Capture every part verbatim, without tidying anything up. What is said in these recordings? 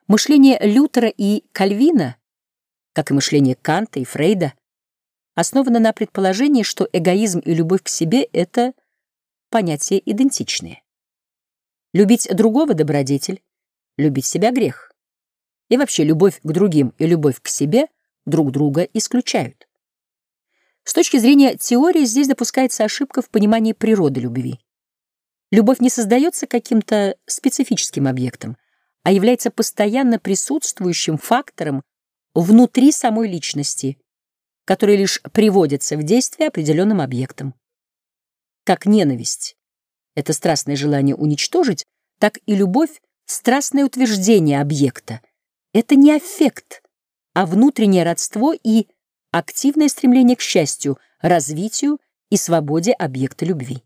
Мышление Лютера и Кальвина, как и мышление Канта и Фрейда, основано на предположении, что эгоизм и любовь к себе — это понятия идентичные. Любить другого — добродетель, любить себя — грех. И вообще любовь к другим и любовь к себе друг друга исключают. С точки зрения теории здесь допускается ошибка в понимании природы любви. Любовь не создается каким-то специфическим объектом, а является постоянно присутствующим фактором внутри самой личности, который лишь приводится в действие определенным объектом. Как ненависть — это страстное желание уничтожить, так и любовь — страстное утверждение объекта. Это не аффект, а внутреннее родство и активное стремление к счастью, развитию и свободе объекта любви.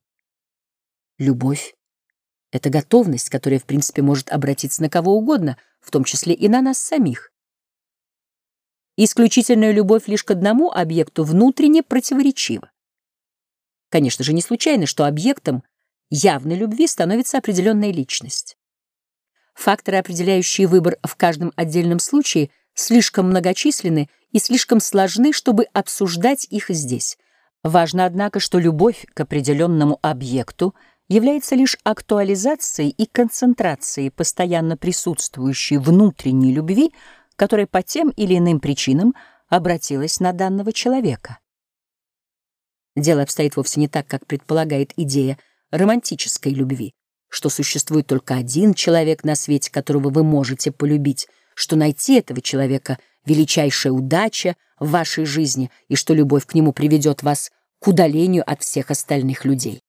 Любовь — это готовность, которая, в принципе, может обратиться на кого угодно, в том числе и на нас самих. Исключительная любовь лишь к одному объекту внутренне противоречива. Конечно же, не случайно, что объектом явной любви становится определенная личность. Факторы, определяющие выбор в каждом отдельном случае, слишком многочисленны и слишком сложны, чтобы обсуждать их здесь. Важно, однако, что любовь к определенному объекту является лишь актуализацией и концентрацией постоянно присутствующей внутренней любви, которая по тем или иным причинам обратилась на данного человека. Дело обстоит вовсе не так, как предполагает идея романтической любви, что существует только один человек на свете, которого вы можете полюбить, что найти этого человека — величайшая удача в вашей жизни и что любовь к нему приведет вас к удалению от всех остальных людей.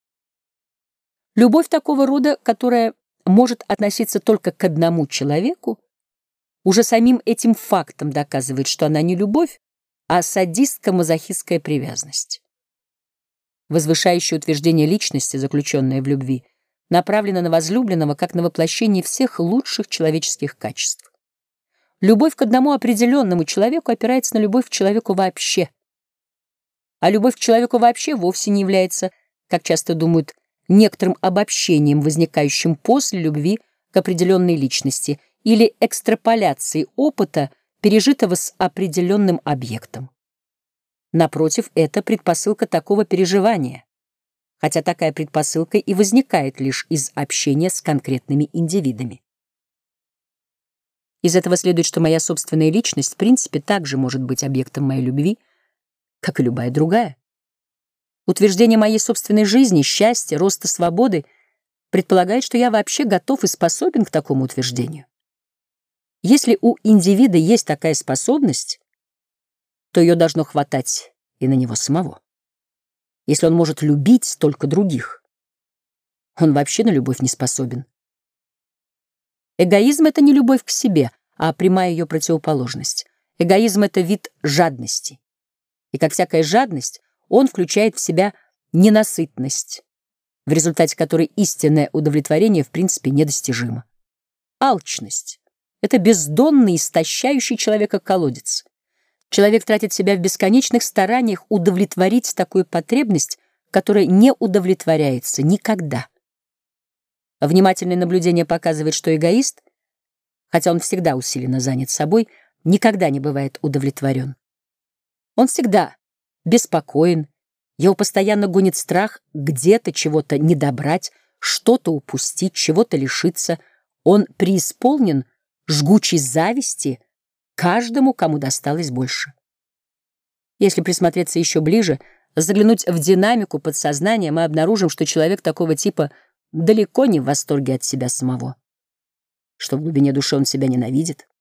Любовь такого рода, которая может относиться только к одному человеку, уже самим этим фактом доказывает, что она не любовь, а садистско-мазохистская привязанность. Возвышающее утверждение личности, заключенное в любви, направлено на возлюбленного как на воплощение всех лучших человеческих качеств. Любовь к одному определенному человеку опирается на любовь к человеку вообще. А любовь к человеку вообще вовсе не является, как часто думают, некоторым обобщением, возникающим после любви к определенной личности или экстраполяцией опыта, пережитого с определенным объектом. Напротив, это предпосылка такого переживания, хотя такая предпосылка и возникает лишь из общения с конкретными индивидами. Из этого следует, что моя собственная личность в принципе также может быть объектом моей любви, как и любая другая. Утверждение моей собственной жизни, счастья, роста свободы предполагает, что я вообще готов и способен к такому утверждению. Если у индивида есть такая способность, то ее должно хватать и на него самого. Если он может любить только других, он вообще на любовь не способен. Эгоизм — это не любовь к себе, а прямая ее противоположность. Эгоизм — это вид жадности. И, как всякая жадность, он включает в себя ненасытность, в результате которой истинное удовлетворение в принципе недостижимо. Алчность — это бездонный, истощающий человека колодец. Человек тратит себя в бесконечных стараниях удовлетворить такую потребность, которая не удовлетворяется никогда. Внимательное наблюдение показывает, что эгоист, хотя он всегда усиленно занят собой, никогда не бывает удовлетворен. Он всегда беспокоен, его постоянно гонит страх где-то чего-то недобрать, что-то упустить, чего-то лишиться. Он преисполнен жгучей зависти каждому, кому досталось больше. Если присмотреться еще ближе, заглянуть в динамику подсознания, мы обнаружим, что человек такого типа далеко не в восторге от себя самого, что в глубине души он себя ненавидит.